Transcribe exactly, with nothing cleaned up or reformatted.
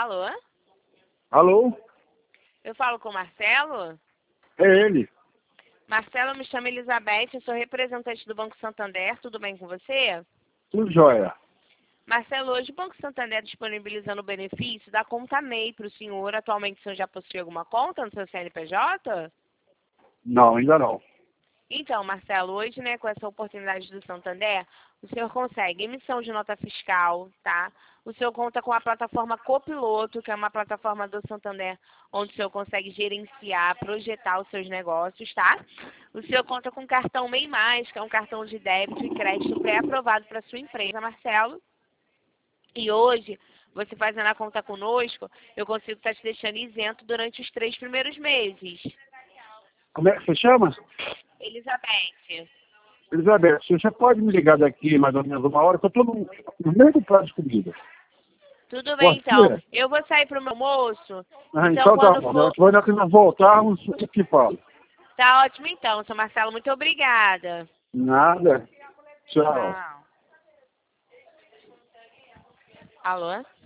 Alô? Alô? Eu falo com o Marcelo? É ele. Marcelo, me chamo Elizabeth, eu sou representante do Banco Santander, tudo bem com você? Tudo jóia. Marcelo, hoje o Banco Santander disponibilizando o benefício da conta M E I para o senhor. Atualmente o senhor já possui alguma conta no seu C N P J? Não, ainda não. Então, Marcelo, hoje, né, com essa oportunidade do Santander, o senhor consegue emissão de nota fiscal, tá? O senhor conta com a plataforma Copiloto, que é uma plataforma do Santander, onde o senhor consegue gerenciar, projetar os seus negócios, tá? O senhor conta com o cartão M E I Mais, que é um cartão de débito e crédito pré-aprovado para sua empresa, Marcelo. E hoje, você fazendo a conta conosco, eu consigo estar te deixando isento durante os três primeiros meses. Como é que você chama? Elizabeth. Elizabeth, você pode me ligar daqui mais ou menos uma hora, que eu estou no, no meio do prato de comida. Tudo bem, Pode então. ser? Eu vou sair pro meu almoço. Ah, Então, então tá quando bom. for... Quando é que nós voltarmos, eu te falo. Tá ótimo, então, seu Marcelo. Muito obrigada. Nada. Tchau. Tchau. Alô?